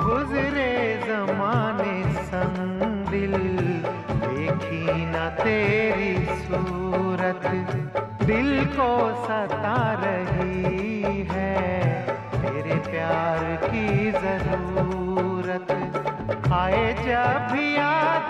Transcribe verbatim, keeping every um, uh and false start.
गुजरे जमाने संग दिल देखी न तेरी सूरत, दिल को सता रही है तेरे प्यार की जरूरत। आए जब भी याद